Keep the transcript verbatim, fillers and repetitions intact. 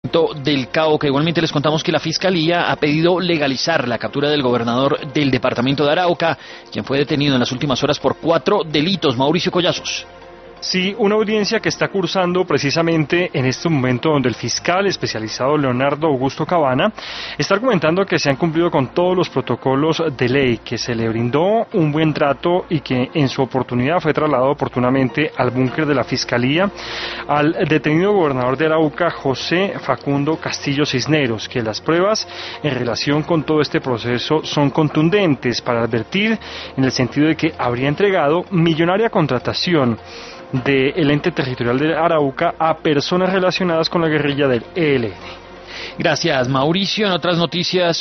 del Cauca. Igualmente les contamos que la Fiscalía ha pedido legalizar la captura del gobernador del departamento de Arauca, quien fue detenido en las últimas horas por cuatro delitos. Mauricio Collazos. Sí, una audiencia que está cursando precisamente en este momento, donde el fiscal especializado Leonardo Augusto Cabana está argumentando que se han cumplido con todos los protocolos de ley, que se le brindó un buen trato y que en su oportunidad fue trasladado oportunamente al búnker de la Fiscalía al detenido gobernador de Arauca, José Facundo Castillo Cisneros, que las pruebas en relación con todo este proceso son contundentes para advertir en el sentido de que habría entregado millonaria contratación del ente territorial de Arauca a personas relacionadas con la guerrilla del E L N. Gracias, Mauricio. En otras noticias,